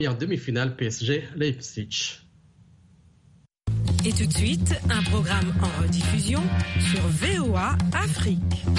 demi-finale PSG-Leipzig. Et tout de suite, un programme en rediffusion sur VOA Afrique.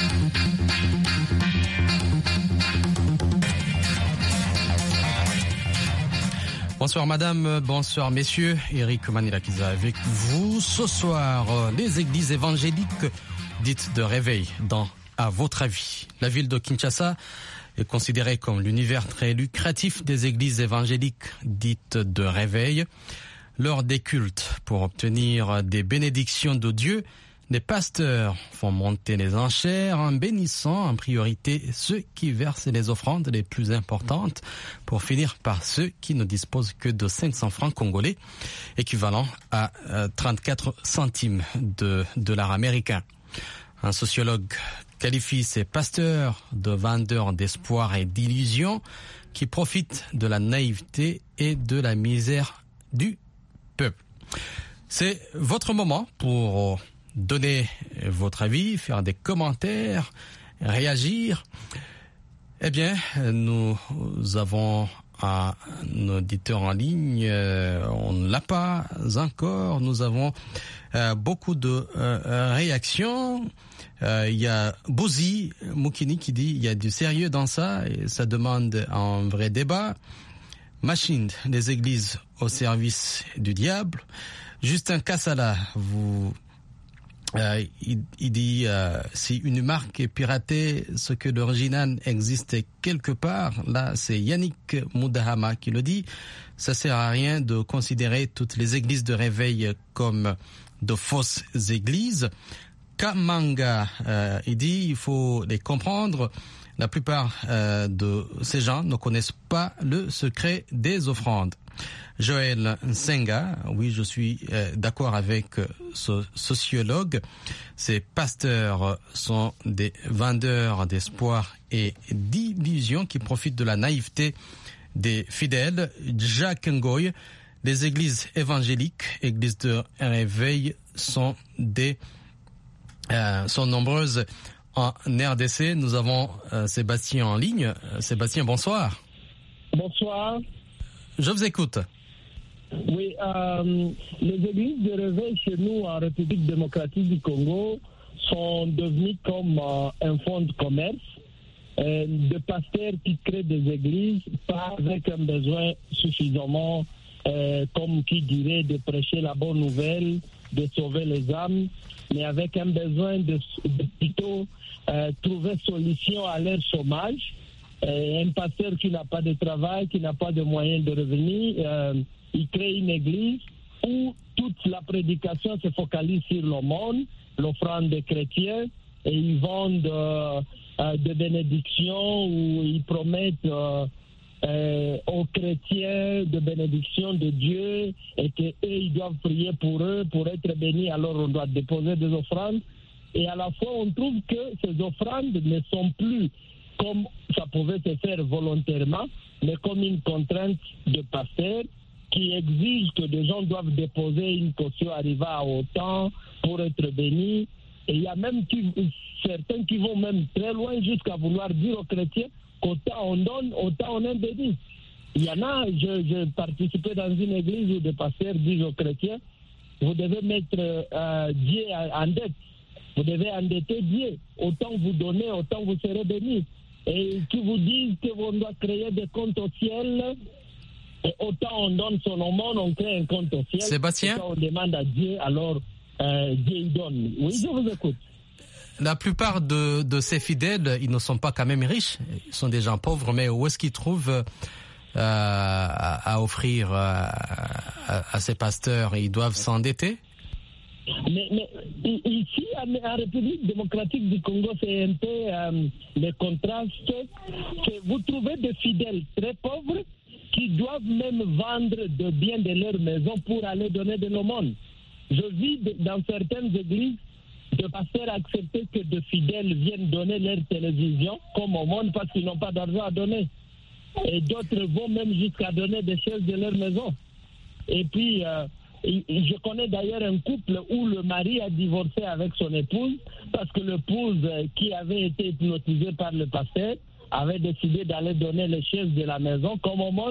Bonsoir madame, bonsoir messieurs, Eric Manilakiza avec vous. Ce soir, les églises évangéliques dites de réveil à votre avis. La ville de Kinshasa est considérée comme l'univers très lucratif des églises évangéliques dites de réveil. Lors des cultes, pour obtenir des bénédictions de Dieu, les pasteurs font monter les enchères en bénissant en priorité ceux qui versent les offrandes les plus importantes pour finir par ceux qui ne disposent que de 500 francs congolais, équivalent à 34 centimes de dollars américains. Un sociologue qualifie ces pasteurs de vendeurs d'espoir et d'illusions qui profitent de la naïveté et de la misère du peuple. C'est votre moment pour donner votre avis, faire des commentaires, réagir. Eh bien, nous avons un auditeur en ligne, on ne l'a pas encore, nous avons beaucoup de réactions. Il y a Bouzi Moukini qui dit il y a du sérieux dans ça et ça demande un vrai débat. Machine, les églises au service du diable. Justin Kassala, il dit si une marque est piratée, ce que l'original existe quelque part. Là, c'est Yannick Moudahama qui le dit. Ça sert à rien de considérer toutes les églises de réveil comme de fausses églises. Kamanga, il dit il faut les comprendre. La plupart de ces gens ne connaissent pas le secret des offrandes. Joël Nsenga, oui, je suis d'accord avec ce sociologue. Ces pasteurs sont des vendeurs d'espoir et d'illusions qui profitent de la naïveté des fidèles. Jacques Ngoy, les églises évangéliques, églises de réveil, sont nombreuses. En RDC, nous avons Sébastien en ligne. Sébastien, bonsoir. Bonsoir. Je vous écoute. Oui, les églises de réveil chez nous en République démocratique du Congo sont devenues comme un fonds de commerce de pasteurs qui créent des églises, pas avec un besoin suffisamment, comme qui dirait, de prêcher la bonne nouvelle, de sauver les âmes, mais avec un besoin de plutôt trouver solution à leur chômage. Un pasteur qui n'a pas de travail, qui n'a pas de moyens de revenir, il crée une église où toute la prédication se focalise sur le monde, l'offrande des chrétiens, et ils vendent des bénédictions où ils promettent aux chrétiens de bénédictions de Dieu et qu'eux, ils doivent prier pour eux, pour être bénis, alors on doit déposer des offrandes. Et à la fois, on trouve que ces offrandes ne sont plus comme ça pouvait se faire volontairement, mais comme une contrainte de pasteur qui exige que des gens doivent déposer une caution arrivant à autant pour être bénis. Et il y a même certains qui vont même très loin jusqu'à vouloir dire aux chrétiens qu'autant on donne, autant on est béni. Il y en a, je participais dans une église où des pasteurs disent aux chrétiens, vous devez mettre Dieu en dette, vous devez endetter Dieu, autant vous donnez, autant vous serez bénis. Et qui vous disent qu'on doit créer des comptes au ciel, et autant on donne son aumône, on crée un compte au ciel. Sébastien, on demande à Dieu, alors Dieu il donne. Oui, je vous écoute. La plupart de ces fidèles, ils ne sont pas quand même riches, ils sont des gens pauvres, mais où est-ce qu'ils trouvent à offrir à ces pasteurs? Ils doivent s'endetter? Mais ici, en République démocratique du Congo, c'est un peu le contraste. Vous trouvez des fidèles très pauvres qui doivent même vendre de biens de leur maison pour aller donner de l'aumône. Je vis dans certaines églises de pasteurs accepter que de fidèles viennent donner leur télévision comme aumône parce qu'ils n'ont pas d'argent à donner. Et d'autres vont même jusqu'à donner des choses de leur maison. Et puis, je connais d'ailleurs un couple où le mari a divorcé avec son épouse parce que l'épouse qui avait été hypnotisée par le pasteur avait décidé d'aller donner les choses de la maison comme aumône.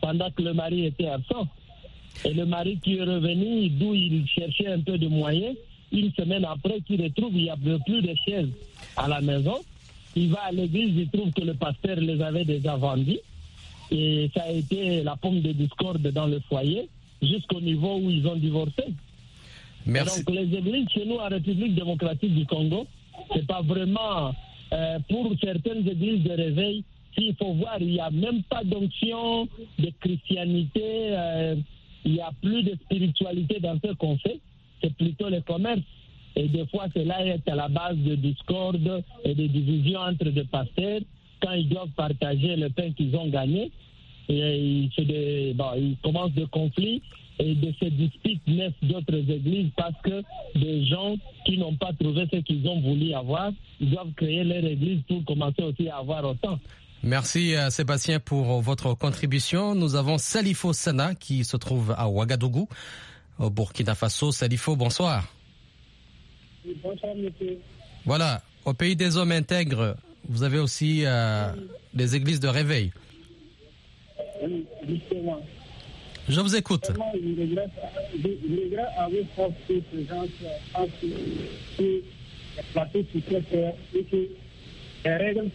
pendant que le mari était absent. Et le mari qui est revenu, d'où il cherchait un peu de moyens, une semaine après, qu'il retrouve, il n'y a plus de chaises à la maison. Il va à l'église, il trouve que le pasteur les avait déjà vendus. Et ça a été la pomme de discorde dans le foyer, jusqu'au niveau où ils ont divorcé. Merci. Donc les églises chez nous en République démocratique du Congo, c'est pas vraiment pour certaines églises de réveil. S'il faut voir, il n'y a même pas d'onction de christianité, il n'y a plus de spiritualité dans ce qu'on fait, c'est plutôt le commerce. Et des fois, cela est à la base de discorde et de divisions entre des pasteurs quand ils doivent partager le pain qu'ils ont gagné. Et ils commencent des conflits et de ces disputes naissent d'autres églises parce que des gens qui n'ont pas trouvé ce qu'ils ont voulu avoir, ils doivent créer leur église pour commencer aussi à avoir autant. Merci Sébastien pour votre contribution. Nous avons Salifo Sana qui se trouve à Ouagadougou, au Burkina Faso. Salifo, bonsoir. Oui, bonsoir monsieur. Voilà, au pays des hommes intègres, vous avez aussi des églises de réveil. Oui, justement. Je vous écoute. Vraiment, je regrette avec force que ces gens pensent que le plateau sur très terre et que les règles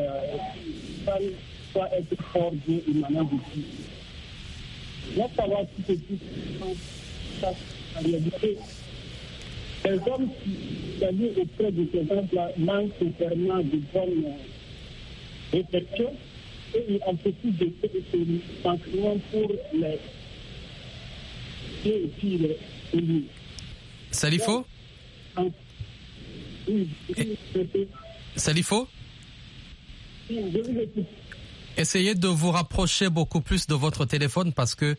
doivent être forgées et maintenant depuis. Il faut savoir tout ce qui en réalité. Les hommes qui sont auprès de ces gens-là manquent totalement de bonnes réflexions et ils ont beaucoup de sentiments pour les et puis les Salifo? Oui, Salifo? je vous écoute. Essayez de vous rapprocher beaucoup plus de votre téléphone parce que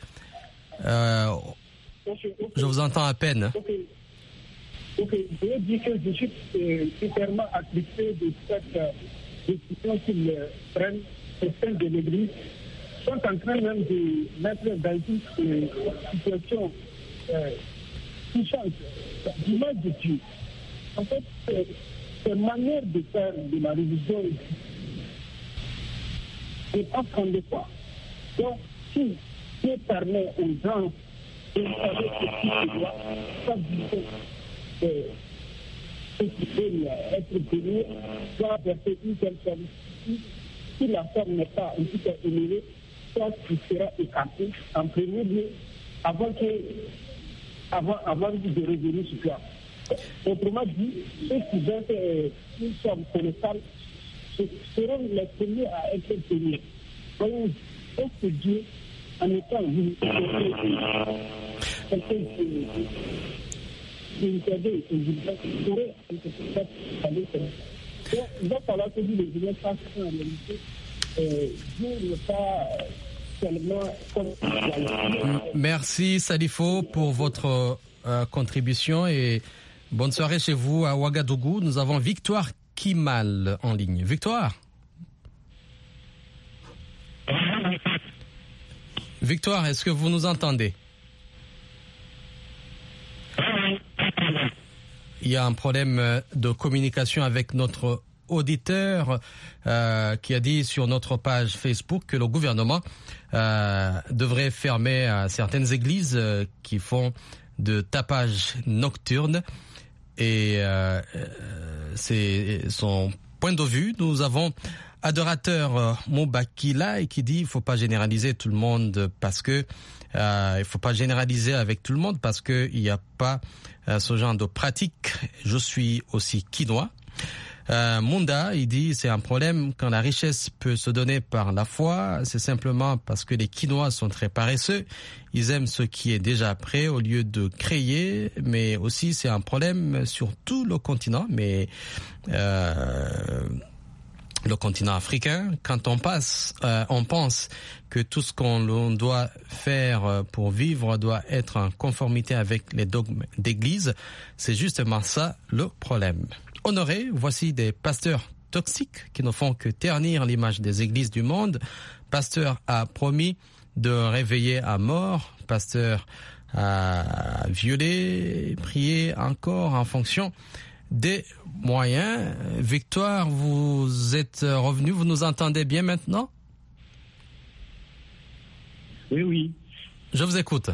je vous entends à peine. Ok, je veux dire que je suis totalement attristé de cette décision qu'ils prennent au sein de l'Église. Ils sont en train même de mettre dans une situation touchante, d'image de Dieu. En fait, cette manière de faire de la religion n'est pas fondée. Donc, si Dieu permet aux gens de savoir ce qu'ils doivent, ça dit ceux qui veulent être bénis doivent verser une telle somme. Si la somme n'est pas un petit peu élevée, soit tu seras écarté en premier lieu avant de revenir sur toi. Autrement dit, ceux qui veulent une somme colossale seront les premiers à être bénis. Donc, est-ce que Dieu, en étant venu, il va falloir que les gens fassent en réalité. Dieu n'est pas seulement comme... Merci Salifo pour votre contribution et bonne soirée chez vous à Ouagadougou. Nous avons Victoire Kimal en ligne. Victoire? Victoire, est-ce que vous nous entendez? Il y a un problème de communication avec notre auditeur qui a dit sur notre page Facebook que le gouvernement devrait fermer certaines églises qui font de tapage nocturne et c'est son point de vue. Nous avons Adorateur Moubakila qui dit il faut pas généraliser tout le monde parce que il faut pas généraliser avec tout le monde parce que il n'y a pas ce genre de pratique. Je suis aussi quinois. Munda, il dit c'est un problème quand la richesse peut se donner par la foi, c'est simplement parce que les Quinois sont très paresseux, ils aiment ce qui est déjà prêt au lieu de créer, mais aussi c'est un problème sur tout le continent, mais le continent africain, quand on pense que tout ce qu'on doit faire pour vivre doit être en conformité avec les dogmes d'église, c'est justement ça le problème. Honoré, voici des pasteurs toxiques qui ne font que ternir l'image des églises du monde. Pasteur a promis de réveiller à mort. Pasteur a violé, prié encore en fonction des moyens. Victoire, vous êtes revenu, vous nous entendez bien maintenant? Oui. Je vous écoute.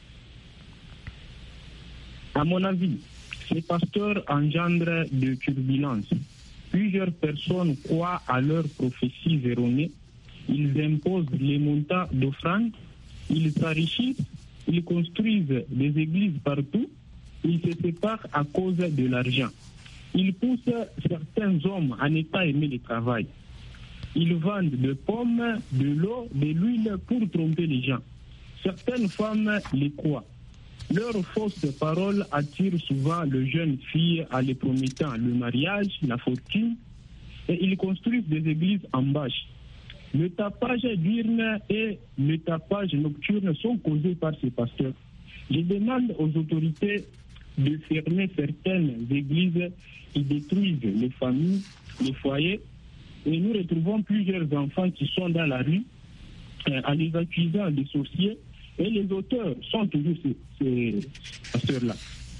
À mon avis, ces pasteurs engendrent de turbulences. Plusieurs personnes croient à leurs prophéties erronées. Ils imposent les montants d'offrandes. Ils s'enrichissent. Ils construisent des églises partout. Ils se séparent à cause de l'argent. Ils poussent certains hommes à ne pas aimer le travail. Ils vendent des pommes, de l'eau, de l'huile pour tromper les gens. Certaines femmes les croient. Leurs fausses paroles attirent souvent les jeunes filles en les promettant le mariage, la fortune, et ils construisent des églises en bâche. Le tapage diurne et le tapage nocturne sont causés par ces pasteurs. Je demande aux autorités de fermer certaines églises qui détruisent les familles, les foyers, et nous retrouvons plusieurs enfants qui sont dans la rue en les accusant de sorciers, et les auteurs sont toujours ces pasteurs-là.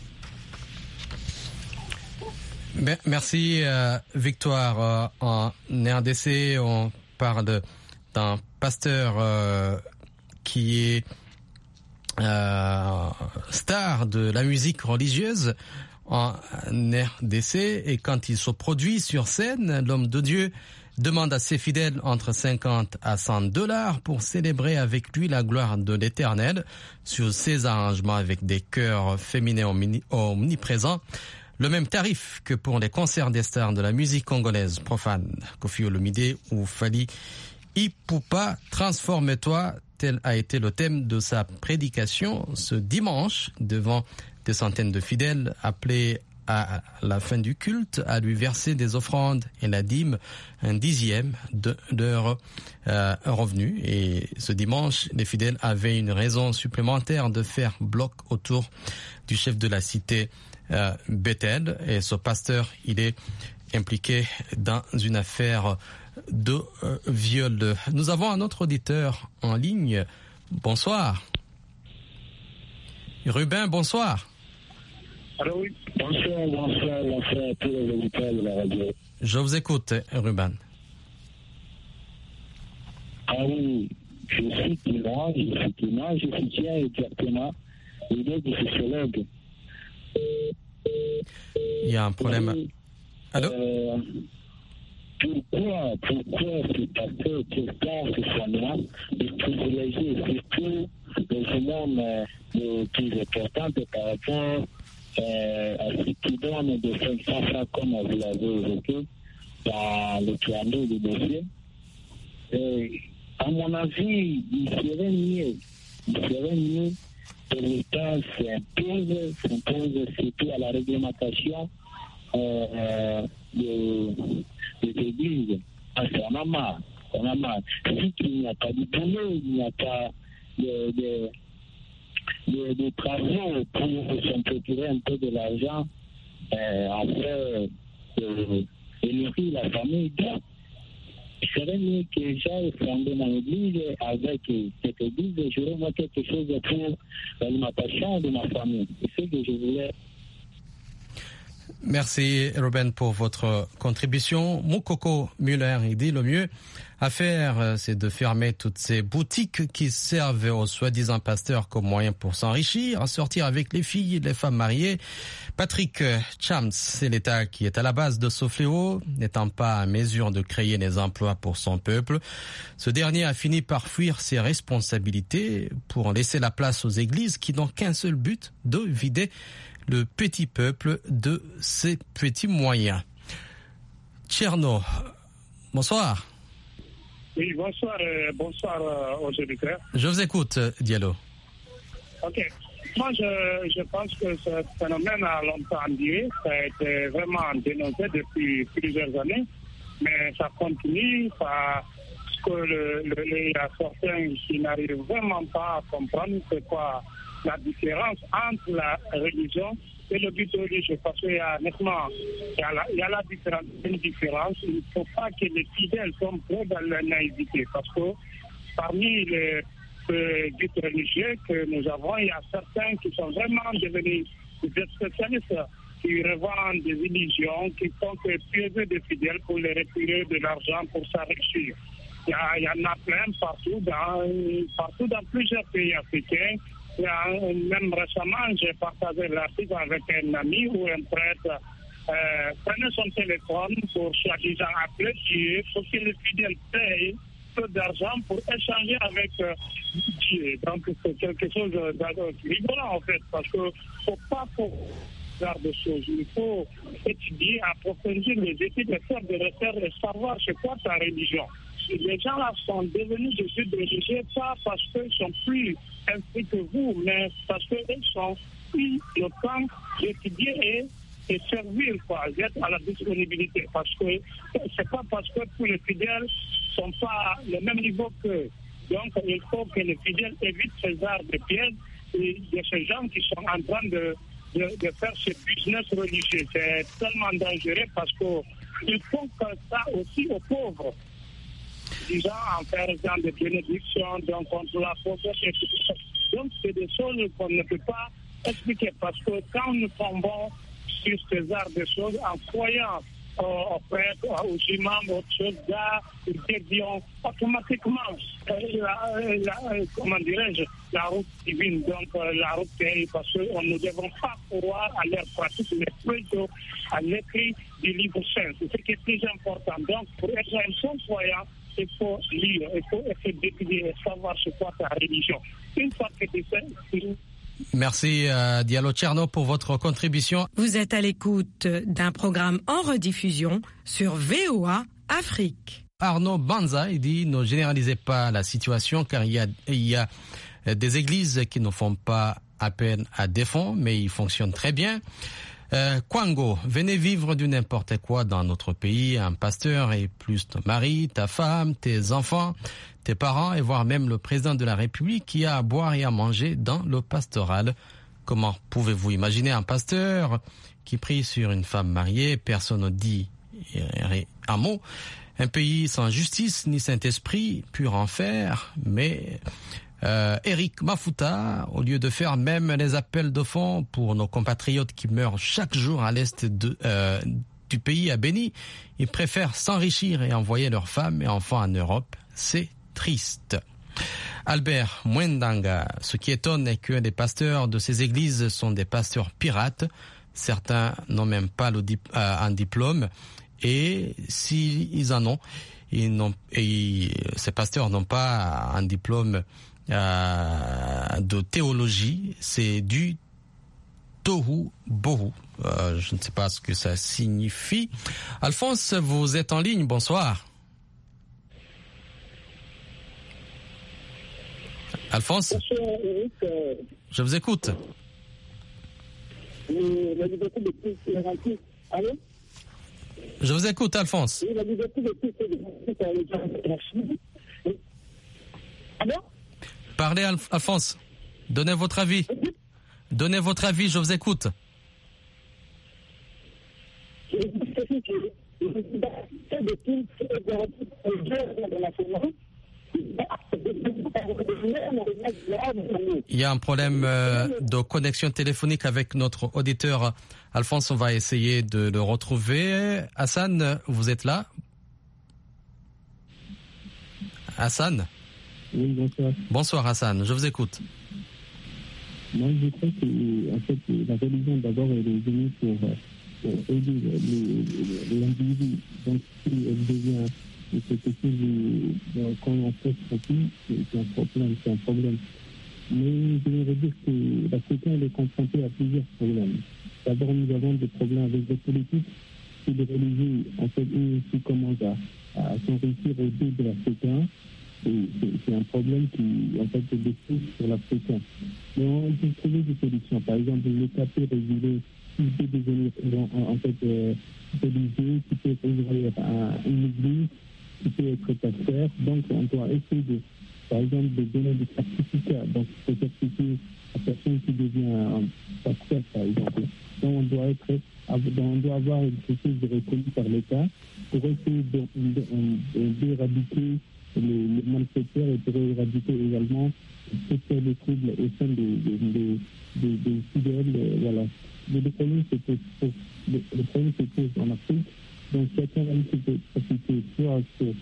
Merci Victoire. En RDC, on parle d'un pasteur qui est star de la musique religieuse en RDC, et quand il se produit sur scène, l'homme de Dieu demande à ses fidèles entre 50 à $100 pour célébrer avec lui la gloire de l'Éternel sur ses arrangements avec des chœurs féminins omniprésents. Le même tarif que pour les concerts des stars de la musique congolaise profane. Koffi Olomide ou Fally Ipupa, transforme-toi, tel a été le thème de sa prédication ce dimanche devant des centaines de fidèles appelés à la fin du culte à lui verser des offrandes et la dîme, 1/10 de leur revenu. Et ce dimanche, les fidèles avaient une raison supplémentaire de faire bloc autour du chef de la cité Bethel, et ce pasteur, il est impliqué dans une affaire de viol. Nous avons un autre auditeur en ligne. Bonsoir. Ruben, bonsoir. Alors oui, bonsoir à tous les auditeurs de la radio. Je vous écoute, Ruben. Ah oui, je soutiens exactement l'idée du sociologue. Il y a un problème. Allô? Pourquoi ces pasteurs qui sont là, de privilégier surtout les hommes les plus importants par rapport à ce qui donne de 500 francs, comme vous l'avez évoqué, dans le préambule du dossier. À mon avis, il serait mieux que l'État s'impose surtout à la réglementation des églises. Parce qu'on a marre. Si il n'y a pas de boulot, il n'y a pas de travaux pour s'en procurer un peu de l'argent, afin de nourrir la famille. Donc, il serait mieux que j'aille fonder mon église. Avec cette église, j'aurais moi quelque chose pour l'alimentation de ma famille. C'est ce que je voulais. Merci Ruben pour votre contribution. Moukoko Muller, il dit le mieux à faire, c'est de fermer toutes ces boutiques qui servent aux soi-disant pasteurs comme moyen pour s'enrichir, sortir avec les filles et les femmes mariées. Patrick Chams, c'est l'État qui est à la base de ce fléau, n'étant pas à mesure de créer des emplois pour son peuple. Ce dernier a fini par fuir ses responsabilités pour laisser la place aux églises qui n'ont qu'un seul but, de vider le petit peuple de ses petits moyens. Tcherno, bonsoir. Oui, bonsoir aux auditeurs. Je vous écoute, Diallo. Ok. Moi, je pense que ce phénomène a longtemps duré. Ça a été vraiment dénoncé depuis plusieurs années. Mais ça continue parce que il y a certains qui n'arrivent vraiment pas à comprendre c'est quoi la différence entre la religion et le but religieux. Parce qu'il y a nettement, il y a une différence. Il ne faut pas que les fidèles soient trop dans la naïveté. Parce que parmi les guides religieux que nous avons, il y a certains qui sont vraiment devenus des spécialistes qui revendent des illusions, qui font que piéger des fidèles pour les retirer de l'argent pour s'enrichir. Il y en a plein partout dans plusieurs pays africains. Même récemment, j'ai partagé l'article avec un ami où un prêtre prenait son téléphone pour soi-disant appeler Dieu pour que les fidèles payent peu d'argent pour échanger avec Dieu. Donc c'est quelque chose de rigolant en fait, parce qu'il ne faut pas faire de choses. Il faut étudier, approfondir les études et faire des recherches et savoir c'est quoi ta religion. Les gens là sont devenus des études religieux pas parce qu'ils sont plus instruits que vous, mais parce qu'ils sont plus le temps d'étudier et servir, quoi, d'être à la disponibilité. Parce que c'est pas parce que tous les fidèles sont pas le même niveau qu'eux. Donc il faut que les fidèles évitent ces arts de pièges et de ces gens qui sont en train de faire ce business religieux. C'est tellement dangereux parce qu'il faut que ça aussi aux pauvres. Disons, en faisant des bénédictions, donc contre la pauvreté. Donc, c'est des choses qu'on ne peut pas expliquer parce que quand nous tombons sur ces arts de choses, en croyant aux prêtres, aux imams, aux choses d'art, ils déviennent automatiquement la route divine, donc la route pays, parce qu'on ne devons pas croire à leur pratique, mais plutôt à l'écrit du livre saint. C'est ce qui est plus important. Donc, pour être un bon croyant, il faut lire, il faut essayer d'étudier et savoir c'est quoi ta religion. Une fois que tu sais, merci Diallo Tcherno pour votre contribution. Vous êtes à l'écoute d'un programme en rediffusion sur VOA Afrique. Arnaud Banza, il dit ne généralisez pas la situation car il y a des églises qui ne font pas appel à des fonds mais ils fonctionnent très bien. Kwango, venez vivre du n'importe quoi dans notre pays. Un pasteur et plus ton mari, ta femme, tes enfants, tes parents et voire même le président de la République qui a à boire et à manger dans le pastoral. Comment pouvez-vous imaginer un pasteur qui prie sur une femme mariée, personne ne dit un mot, un pays sans justice ni Saint-Esprit, pur enfer, mais... Eric Mafuta, au lieu de faire même les appels de fonds pour nos compatriotes qui meurent chaque jour à l'est du pays à Béni, ils préfèrent s'enrichir et envoyer leurs femmes et enfants en Europe. C'est triste. Albert Mwendanga, ce qui étonne est que les pasteurs de ces églises sont des pasteurs pirates. Certains n'ont même pas un diplôme et s'ils en ont, ces pasteurs n'ont pas un diplôme de théologie, c'est du tohu bohu. Je ne sais pas ce que ça signifie. Alphonse, vous êtes en ligne, bonsoir. Alphonse, je vous écoute. Je vous écoute, Alphonse. Parlez, Alphonse. Donnez votre avis. Donnez votre avis, je vous écoute. Il y a un problème de connexion téléphonique avec notre auditeur. Alphonse, on va essayer de le retrouver. Hassan, vous êtes là? Hassan? Oui, bonsoir. Bonsoir Hassan, je vous écoute. Moi, je crois que en fait, la religion d'abord elle est venue pour aider l'individu. Donc si elle devient quelque chose quand on fait profit, c'est un problème. Mais je voudrais dire que l'Africain est confronté à plusieurs problèmes. D'abord, nous avons des problèmes avec les politiques et les religieux. En fait, eux aussi commencent à s'enrichir au dos de l'Africain. C'est un problème qui, en fait, se découle sur l'Africain. Mais on peut trouver des solutions. Par exemple, l'État peut réguler, il peut devenir, en fait, religieux, qui peut ouvrir une église, qui peut être pasteur. Donc, on doit essayer par exemple, de donner des certificats. Donc, ce certificat à personne qui devient pasteur, par exemple. Donc, on doit avoir quelque chose de reconnu par l'État pour essayer d'éradiquer les malfaiteurs et pour éradiquer également toutes les troubles au sein des fidèles. Voilà. Mais le problème se pose en Afrique. Donc, chacun a eu cette capacité soit sur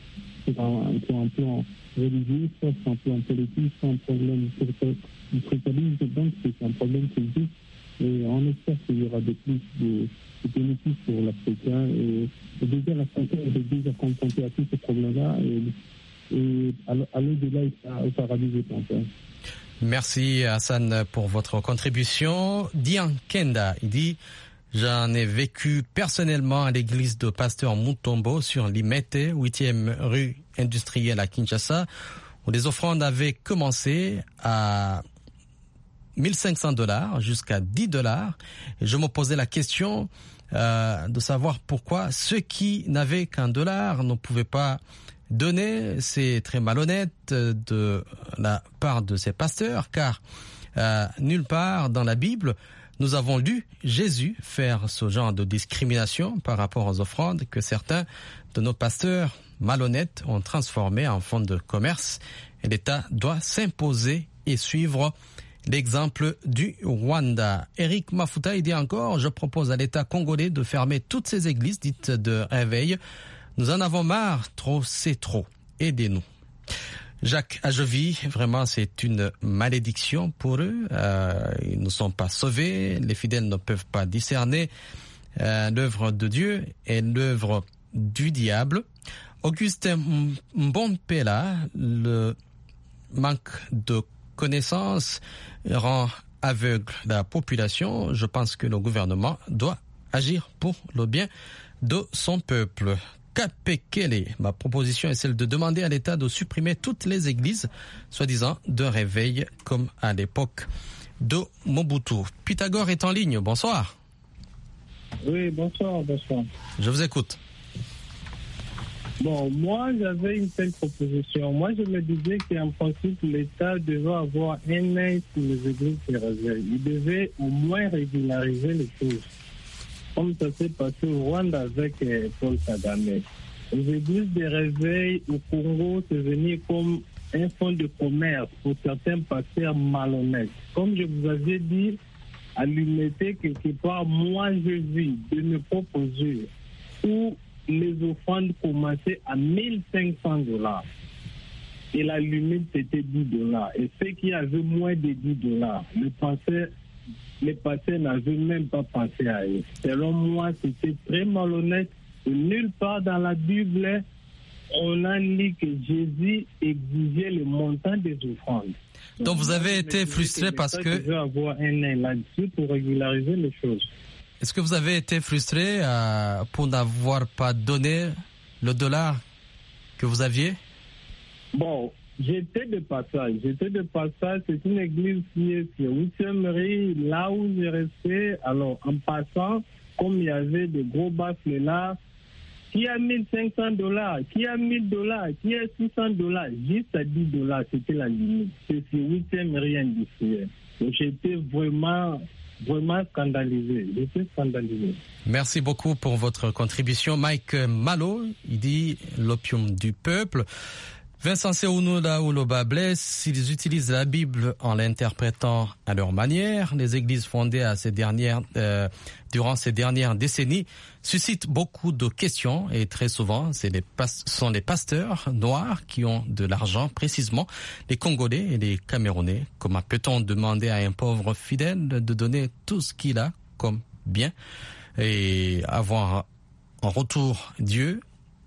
sur un plan religieux, soit sur un plan politique, soit un problème du tribalisme. Donc c'est un problème qui existe et on espère qu'il y aura de plus de bénéfices pour l'Africain. Et déjà l'Africain est déjà confronté à tous ces problèmes-là et à l'au-delà, il paradis, je pense. Merci Hassan pour votre contribution. Dian Kenda, il dit: j'en ai vécu personnellement à l'église de Pasteur Mutombo sur Limete, 8e rue industrielle à Kinshasa, où les offrandes avaient commencé à $1,500 jusqu'à $10. Et je me posais la question de savoir pourquoi ceux qui n'avaient qu'un $1 ne pouvaient pas donner. C'est très malhonnête de la part de ces pasteurs, car nulle part dans la Bible nous avons lu Jésus faire ce genre de discrimination par rapport aux offrandes que certains de nos pasteurs malhonnêtes ont transformé en fonds de commerce. Et l'État doit s'imposer et suivre l'exemple du Rwanda. Eric Mafuta, il dit encore: je propose à l'État congolais de fermer toutes ces églises dites de réveil. Nous en avons marre, trop c'est trop. Aidez-nous. Jacques Ajovi, vraiment c'est une malédiction pour eux. Ils ne sont pas sauvés, les fidèles ne peuvent pas discerner l'œuvre de Dieu et l'œuvre du diable. Augustin Mbompela, le manque de connaissances rend aveugle la population. Je pense que le gouvernement doit agir pour le bien de son peuple. Kapekele, ma proposition est celle de demander à l'État de supprimer toutes les églises, soi-disant de réveil, comme à l'époque de Mobutu. Pythagore est en ligne, bonsoir. Oui, bonsoir. Je vous écoute. Bon, moi, j'avais une telle proposition. Moi, je me disais qu'en principe, l'État devait avoir un œil sur les églises de réveil. Il devait au moins régulariser les choses, comme ça s'est passé au Rwanda avec Paul Kagame. Les églises de réveil au Congo, c'est venu comme un fonds de commerce pour certains pasteurs malhonnêtes. Comme je vous avais dit, à l'unité, quelque part, moi, je vis de mes propres yeux où les offrandes commençaient à $1,500. Et la limite, c'était $10. Et ceux qui avaient moins de $10, les pasteurs n'avaient même pas pensé à eux. Selon moi, c'était très malhonnête. Et nulle part dans la Bible, on a dit que Jésus exigeait le montant des offrandes. Donc vous avez été frustré parce que... Je veux avoir un œil là-dessus pour régulariser les choses. Est-ce que vous avez été frustré pour n'avoir pas donné le $1 que vous aviez? Bon, j'étais de passage. C'est une église qui est sur 8e rue, là où j'ai resté. Alors, en passant, comme il y avait de gros baffles là, qui a $1,500, qui a $1,000, qui a $600, juste à $10, c'était la limite. C'est sur 8e rue industrielle. Donc, j'étais vraiment scandalisé. Merci beaucoup pour votre contribution. Mike Malo, il dit l'opium du peuple. Vincent Seounoula ou Loba Bless, ils utilisent la Bible en l'interprétant à leur manière. Les églises fondées durant ces dernières décennies suscitent beaucoup de questions et très souvent, sont les pasteurs noirs qui ont de l'argent, précisément les Congolais et les Camerounais. Comment peut-on demander à un pauvre fidèle de donner tout ce qu'il a comme bien et avoir en retour Dieu?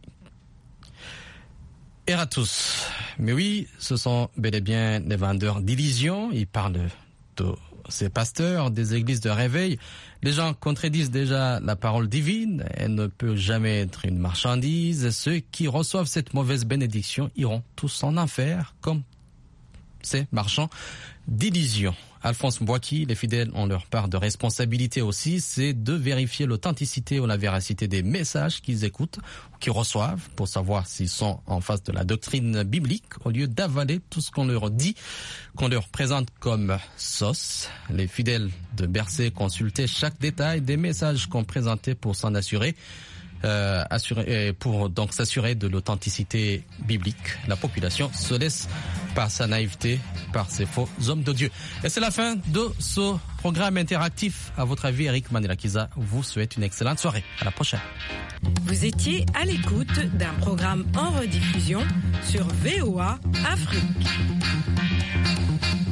Eratus. Mais oui, ce sont bel et bien des vendeurs d'illusions. Ils parlent de ces pasteurs des églises de réveil. Les gens contredisent déjà la parole divine. Elle ne peut jamais être une marchandise. Ceux qui reçoivent cette mauvaise bénédiction iront tous en enfer, comme ces marchands d'illusions. Alphonse Mbouaki, les fidèles ont leur part de responsabilité aussi, c'est de vérifier l'authenticité ou la véracité des messages qu'ils écoutent ou qu'ils reçoivent pour savoir s'ils sont en face de la doctrine biblique au lieu d'avaler tout ce qu'on leur dit, qu'on leur présente comme sauce. Les fidèles de Bercé consultaient chaque détail des messages qu'on présentait pour s'en assurer Pour donc s'assurer de l'authenticité biblique, la population se laisse par sa naïveté, par ces faux hommes de Dieu. Et c'est la fin de ce programme interactif. À votre avis, Eric Manilakiza vous souhaite une excellente soirée. À la prochaine. Vous étiez à l'écoute d'un programme en rediffusion sur VOA Afrique.